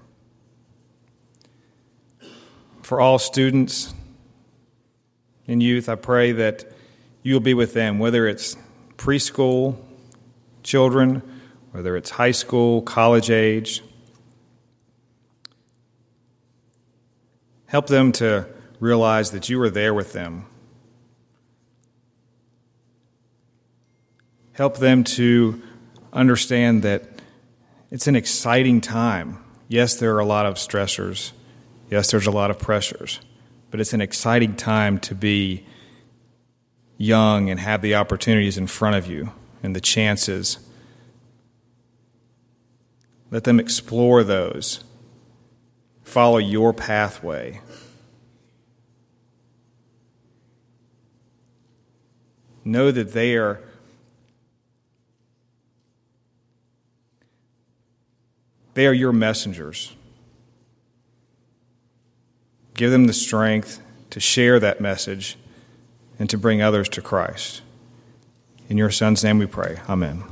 For all students and youth, I pray that you'll be with them, whether it's preschool children, whether it's high school, college age. Help them to realize that you are there with them. Help them to understand that it's an exciting time. Yes, there are a lot of stressors. Yes, there's a lot of pressures. But it's an exciting time to be young and have the opportunities in front of you and the chances. Let them explore those. Follow your pathway. Know that they are they are your messengers. Give them the strength to share that message and to bring others to Christ. In your Son's name we pray. Amen.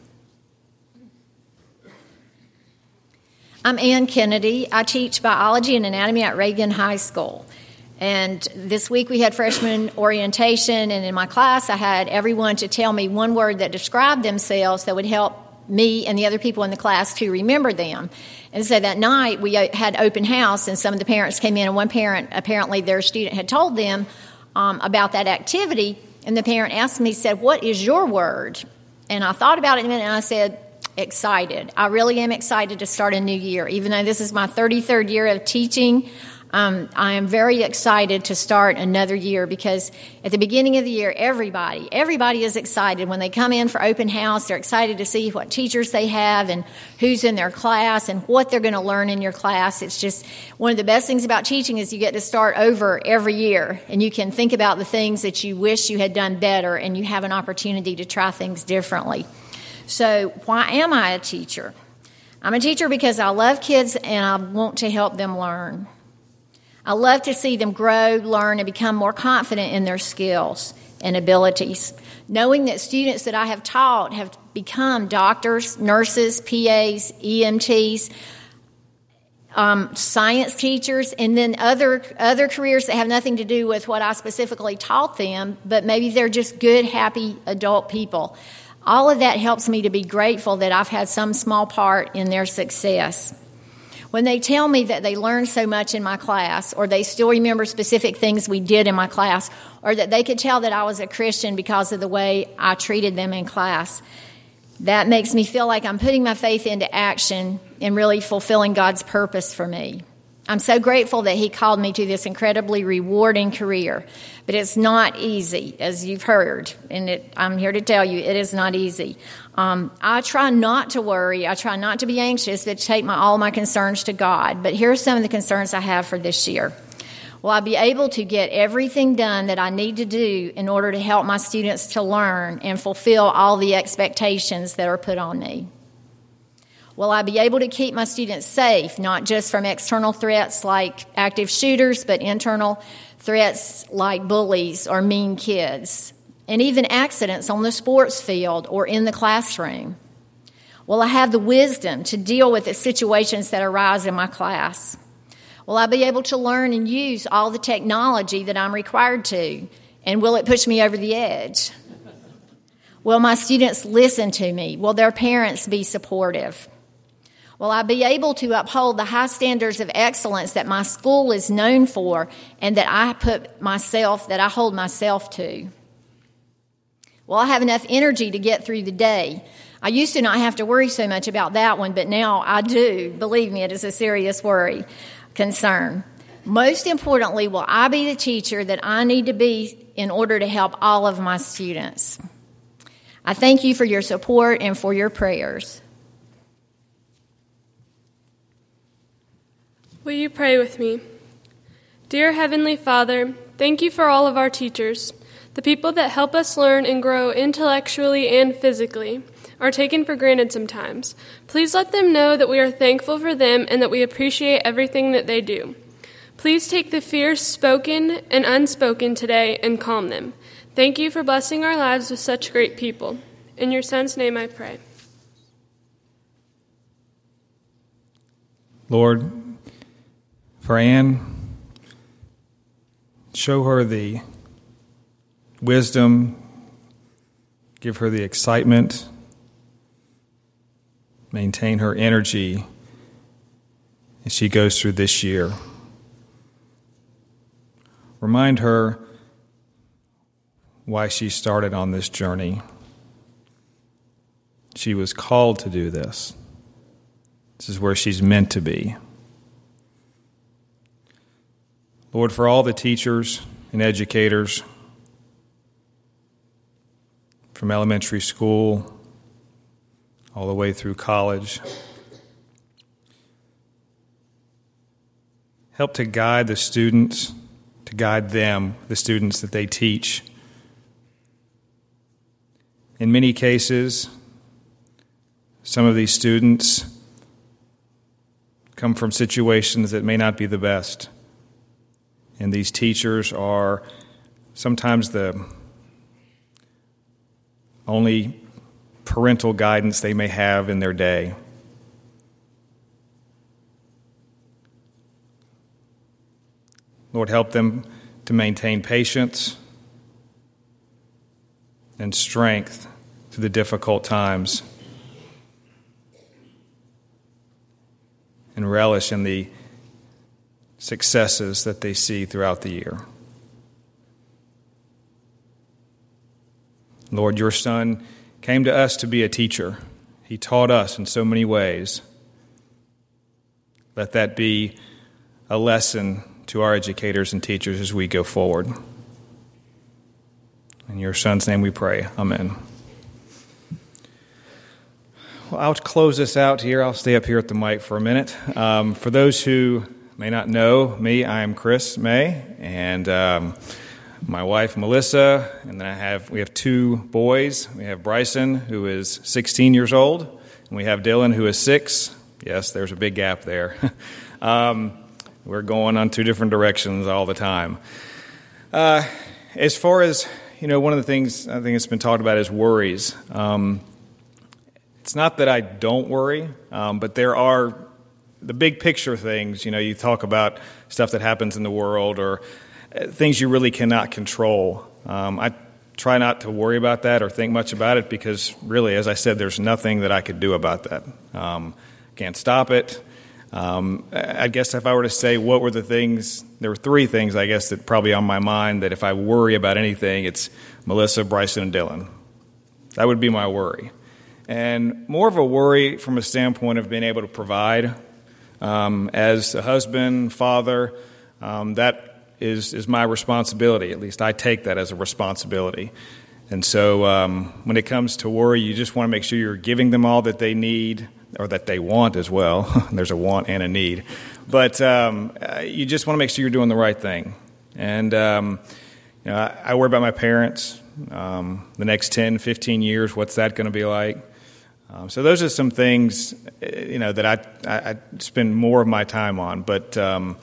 I'm Ann Kennedy. I teach biology and anatomy at Reagan High School. And this week we had freshman orientation, and in my class I had everyone to tell me one word that described themselves that would help me and the other people in the class to remember them. And so that night we had open house, and some of the parents came in, and one parent, apparently their student had told them um, about that activity, and the parent asked me, said, "What is your word?" And I thought about it a minute, and I said, excited. I really am excited to start a new year. Even though this is my thirty-third year of teaching, um, I am very excited to start another year, because at the beginning of the year, everybody, everybody is excited. When they come in for open house, they're excited to see what teachers they have and who's in their class and what they're going to learn in your class. It's just one of the best things about teaching is you get to start over every year, and you can think about the things that you wish you had done better, and you have an opportunity to try things differently. So why am I a teacher? I'm a teacher because I love kids and I want to help them learn. I love to see them grow, learn, and become more confident in their skills and abilities. Knowing that students that I have taught have become doctors, nurses, P As, E M Ts, um, science teachers, and then other other careers that have nothing to do with what I specifically taught them, but maybe they're just good, happy adult people. All of that helps me to be grateful that I've had some small part in their success. When they tell me that they learned so much in my class, or they still remember specific things we did in my class, or that they could tell that I was a Christian because of the way I treated them in class, that makes me feel like I'm putting my faith into action and really fulfilling God's purpose for me. I'm so grateful that He called me to this incredibly rewarding career. But it's not easy, as you've heard, and it, I'm here to tell you it is not easy. Um, I try not to worry. I try not to be anxious, but to take my, all my concerns to God. But here are some of the concerns I have for this year. Will I be able to get everything done that I need to do in order to help my students to learn and fulfill all the expectations that are put on me? Will I be able to keep my students safe, not just from external threats like active shooters, but internal threats like bullies or mean kids, and even accidents on the sports field or in the classroom? Will I have the wisdom to deal with the situations that arise in my class? Will I be able to learn and use all the technology that I'm required to? And will it push me over the edge? Will my students listen to me? Will their parents be supportive? Will I be able to uphold the high standards of excellence that my school is known for and that I put myself, that I hold myself to? Will I have enough energy to get through the day? I used to not have to worry so much about that one, but now I do. Believe me, it is a serious worry, concern. Most importantly, will I be the teacher that I need to be in order to help all of my students? I thank you for your support and for your prayers. Will you pray with me? Dear Heavenly Father, thank you for all of our teachers. The people that help us learn and grow intellectually and physically are taken for granted sometimes. Please let them know that we are thankful for them and that we appreciate everything that they do. Please take the fears spoken and unspoken today and calm them. Thank you for blessing our lives with such great people. In your Son's name I pray. Lord, for Ann, show her the wisdom, give her the excitement, maintain her energy as she goes through this year. Remind her why she started on this journey. She was called to do this. This is where she's meant to be. Lord, for all the teachers and educators from elementary school all the way through college, help to guide the students, to guide them, the students that they teach. In many cases, some of these students come from situations that may not be the best. And these teachers are sometimes the only parental guidance they may have in their day. Lord, help them to maintain patience and strength through the difficult times, and relish in the successes that they see throughout the year. Lord, your Son came to us to be a teacher. He taught us in so many ways. Let that be a lesson to our educators and teachers as we go forward. In your Son's name we pray. Amen. Well, I'll close this out here. I'll stay up here at the mic for a minute. Um, for those who may not know me, I am Chris May, and um, my wife Melissa, and then I have we have two boys. We have Bryson, who is sixteen years old, and we have Dylan, who is six. Yes, there's a big gap there. um, we're going on two different directions all the time. Uh, as far as, you know, one of the things I think that's been talked about is worries. Um, It's not that I don't worry, um, but there are the big picture things. You know, you talk about stuff that happens in the world or things you really cannot control. Um, I try not to worry about that or think much about it because really, as I said, there's nothing that I could do about that. Um, can't stop it. Um, I guess if I were to say what were the things, there were three things, I guess, that probably on my mind that if I worry about anything, it's Melissa, Bryson, and Dylan. That would be my worry. And more of a worry from a standpoint of being able to provide. Um, as a husband, father, um, that is, is my responsibility. At least I take that as a responsibility. And so um, when it comes to worry, you just want to make sure you're giving them all that they need, or that they want as well. There's a want and a need. But um, you just want to make sure you're doing the right thing. And um, you know, I, I worry about my parents. Um, the next ten, fifteen years, what's that going to be like? Um, so those are some things, you know, that I, I, I spend more of my time on. But um,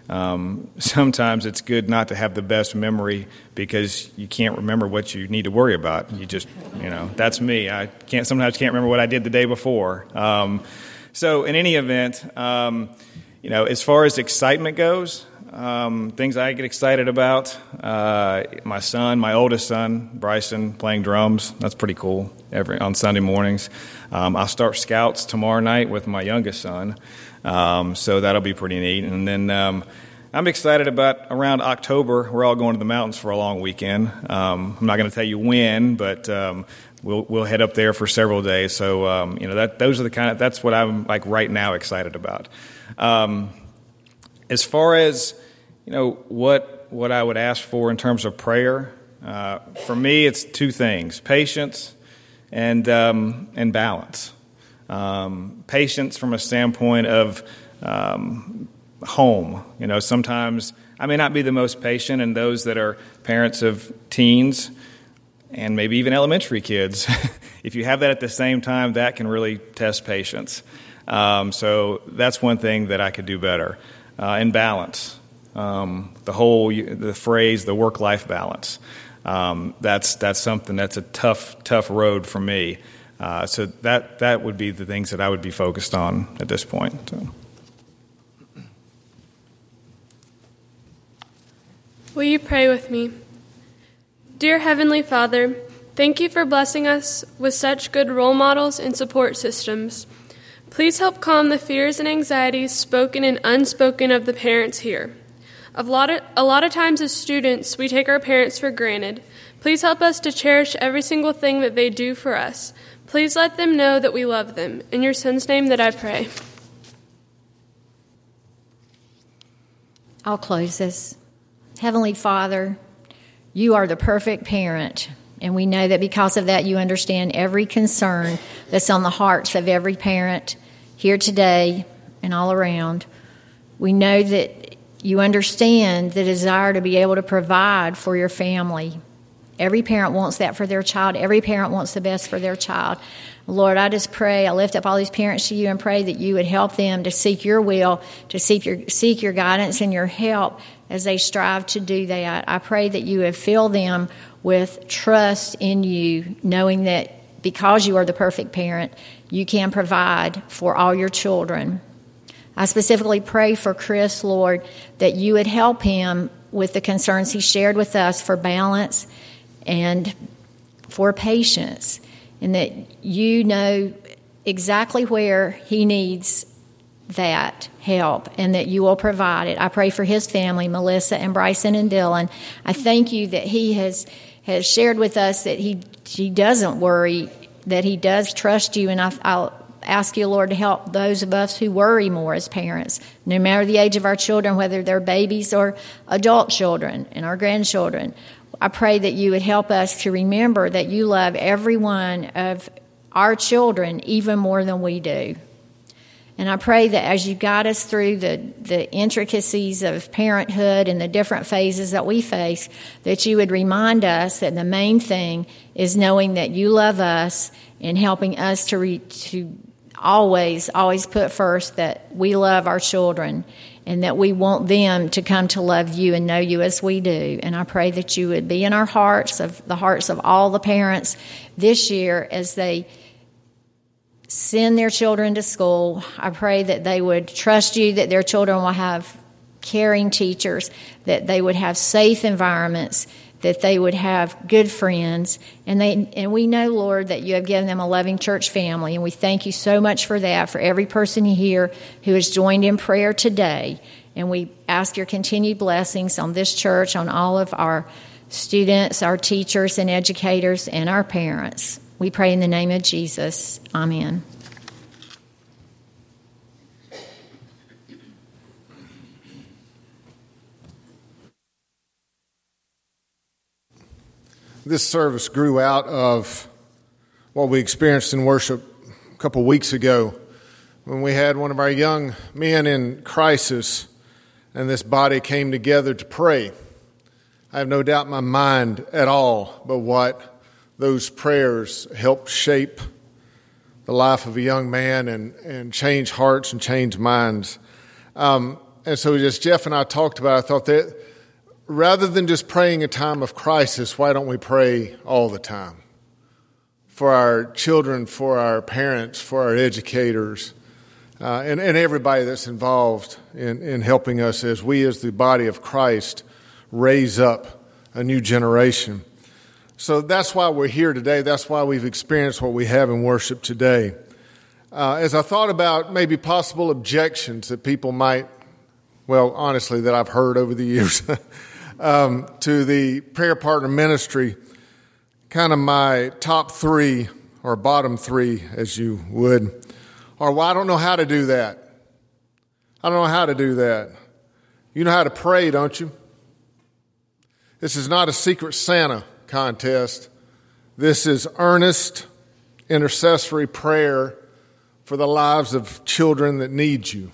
um, sometimes it's good not to have the best memory because you can't remember what you need to worry about. You just, you know, that's me. I can't sometimes can't remember what I did the day before. Um, so in any event, um, you know, as far as excitement goes, um, things I get excited about, uh, my son, my oldest son, Bryson, playing drums. That's pretty cool every on Sunday mornings. Um, I'll start Scouts tomorrow night with my youngest son, um, so that'll be pretty neat. And then um, I'm excited about around October, we're all going to the mountains for a long weekend. Um, I'm not going to tell you when, but um, we'll we'll head up there for several days. So um, you know that those are the kind of that's what I'm like right now excited about. Um, as far as you know what what I would ask for in terms of prayer, uh, for me it's two things: patience and um, and balance. Um, patience from a standpoint of um, home. You know, sometimes I may not be the most patient, and those that are parents of teens and maybe even elementary kids, if you have that at the same time, that can really test patience. Um, so that's one thing that I could do better. Uh, and balance. Um, the whole, the phrase, the work-life balance. Um, that's that's something that's a tough, tough road for me. Uh, so that that would be the things that I would be focused on at this point. So. Will you pray with me? Dear Heavenly Father, thank you for blessing us with such good role models and support systems. Please help calm the fears and anxieties spoken and unspoken of the parents here. A lot of, a lot of times as students, we take our parents for granted, Please help us to cherish every single thing that they do for us. Please let them know that we love them. In your Son's name that I pray. I'll close this. Heavenly Father, you are the perfect parent, and we know that because of that you understand every concern that's on the hearts of every parent here today and all around. We know that you understand the desire to be able to provide for your family. Every parent wants that for their child. Every parent wants the best for their child. Lord, I just pray, I lift up all these parents to you and pray that you would help them to seek your will, to seek your seek your guidance and your help as they strive to do that. I pray that you would fill them with trust in you, knowing that because you are the perfect parent, you can provide for all your children. I specifically pray for Chris, Lord, that you would help him with the concerns he shared with us for balance and for patience, and that you know exactly where he needs that help and that you will provide it. I pray for his family, Melissa and Bryson and Dylan. I thank you that he has has shared with us that he he doesn't worry, that he does trust you, and I, I'll ask you, Lord, to help those of us who worry more as parents, no matter the age of our children, whether they're babies or adult children and our grandchildren. I pray that you would help us to remember that you love every one of our children even more than we do. And I pray that as you guide us through the, the intricacies of parenthood and the different phases that we face, that you would remind us that the main thing is knowing that you love us and helping us to re, to always, always put first that we love our children and that we want them to come to love you and know you as we do. And I pray that you would be in our hearts, of the hearts of all the parents this year as they send their children to school. I pray that they would trust you, that their children will have caring teachers, that they would have safe environments, that they would have good friends. And they and we know, Lord, that you have given them a loving church family, and we thank you so much for that, for every person here who has joined in prayer today. And we ask your continued blessings on this church, on all of our students, our teachers and educators, and our parents. We pray in the name of Jesus. Amen. This service grew out of what we experienced in worship a couple weeks ago when we had one of our young men in crisis and this body came together to pray. I have no doubt in my mind at all but what those prayers helped shape the life of a young man and, and change hearts and change minds. Um, and so just Jeff and I talked about it. I thought that rather than just praying a time of crisis, why don't we pray all the time? For our children, for our parents, for our educators, uh, and, and everybody that's involved in, in helping us as we as the body of Christ raise up a new generation. So that's why we're here today. That's why we've experienced what we have in worship today. Uh, as I thought about maybe possible objections that people might, well, honestly, that I've heard over the years, Um, to the prayer partner ministry, kind of my top three or bottom three, as you would, are, well, I don't know how to do that. I don't know how to do that. You know how to pray, don't you? This is not a Secret Santa contest. This is earnest intercessory prayer for the lives of children that need you.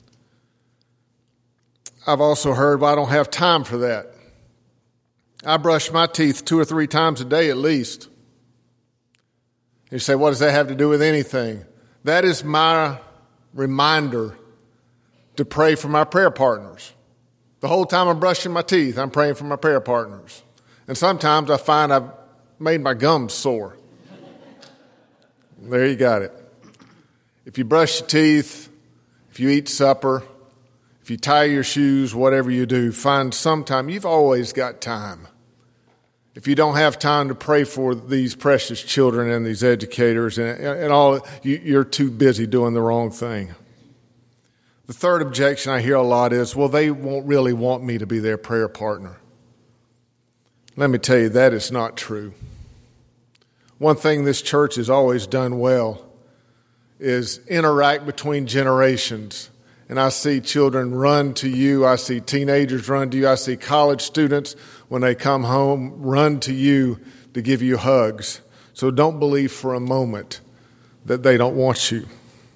I've also heard, well, I don't have time for that. I brush my teeth two or three times a day at least. You say, what does that have to do with anything? That is my reminder to pray for my prayer partners. The whole time I'm brushing my teeth, I'm praying for my prayer partners. And sometimes I find I've made my gums sore. There you got it. If you brush your teeth, if you eat supper, if you tie your shoes, whatever you do, find some time. You've always got time. If you don't have time to pray for these precious children and these educators and, and all, you, you're too busy doing the wrong thing. The third objection I hear a lot is, well, they won't really want me to be their prayer partner. Let me tell you, that is not true. One thing this church has always done well is interact between generations. And I see children run to you. I see teenagers run to you. I see college students, when they come home, run to you to give you hugs. So don't believe for a moment that they don't want you.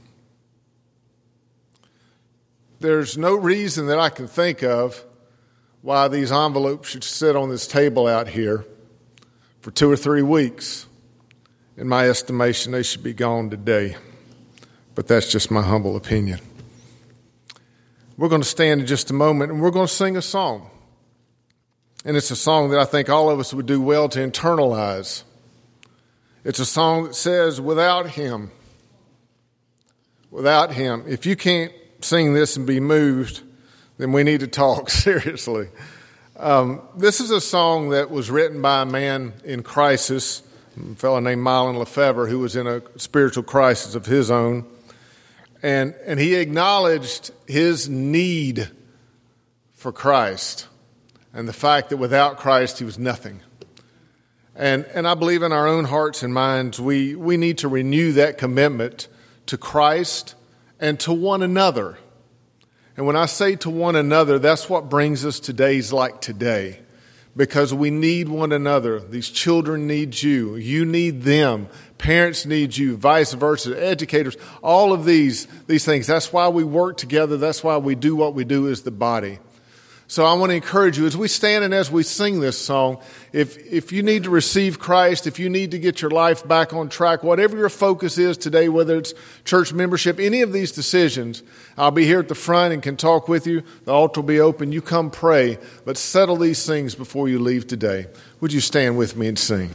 There's no reason that I can think of why these envelopes should sit on this table out here for two or three weeks. In my estimation, they should be gone today. But that's just my humble opinion. We're going to stand in just a moment and we're going to sing a song. And it's a song that I think all of us would do well to internalize. It's a song that says, without him, without him. If you can't sing this and be moved, then we need to talk seriously. Um, this is a song that was written by a man in crisis, a fellow named Mylon Lefebvre, who was in a spiritual crisis of his own. And, and he acknowledged his need for Christ and the fact that without Christ he was nothing. And, and I believe in our own hearts and minds we, we need to renew that commitment to Christ and to one another. And when I say to one another, that's what brings us to days like today. Because we need one another. These children need you. You need them. Parents need you. Vice versa. Educators. All of these, these things. That's why we work together. That's why we do what we do as the body. So I want to encourage you as we stand and as we sing this song, if, if you need to receive Christ, if you need to get your life back on track, whatever your focus is today, whether it's church membership, any of these decisions, I'll be here at the front and can talk with you. The altar will be open. You come pray, but settle these things before you leave today. Would you stand with me and sing?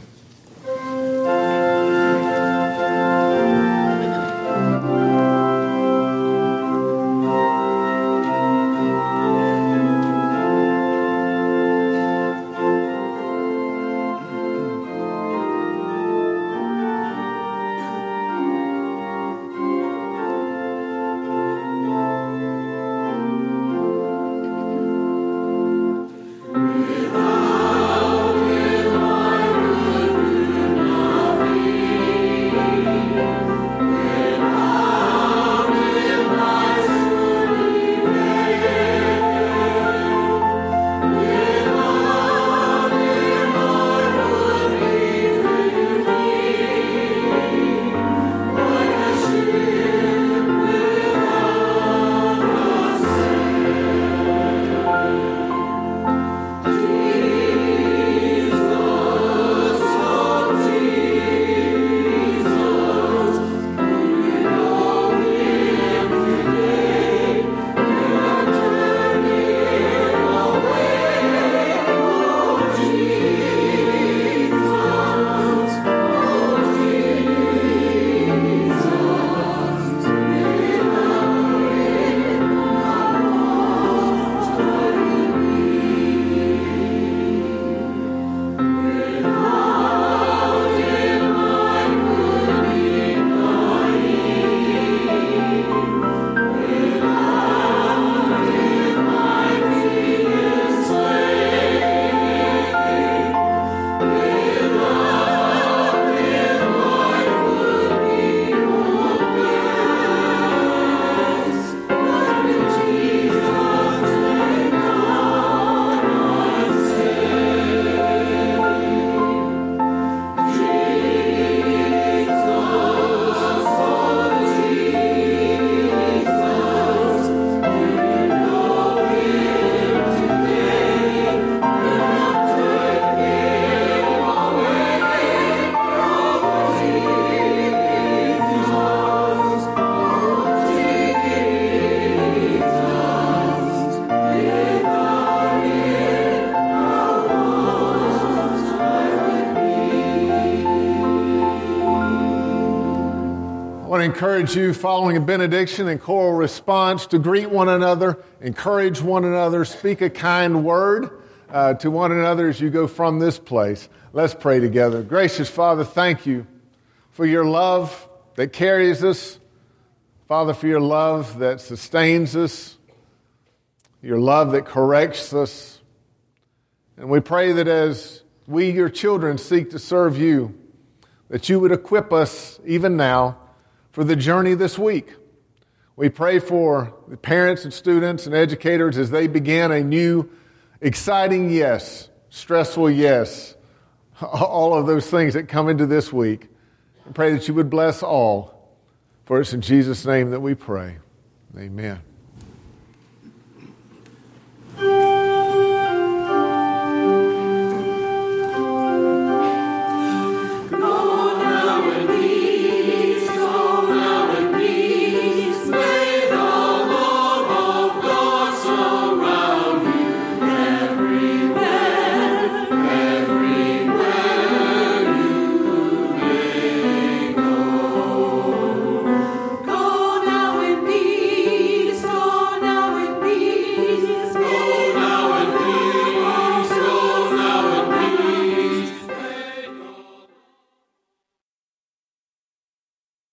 I want to encourage you, following a benediction and choral response, to greet one another, encourage one another, speak a kind word uh, to one another as you go from this place. Let's pray together. Gracious Father, thank you for your love that carries us. Father, for your love that sustains us, your love that corrects us. And we pray that as we, your children, seek to serve you, that you would equip us even now for the journey this week. We pray for the parents and students and educators as they begin a new, exciting yes, stressful yes, all of those things that come into this week. We pray that you would bless all. For it's in Jesus' name that we pray. Amen.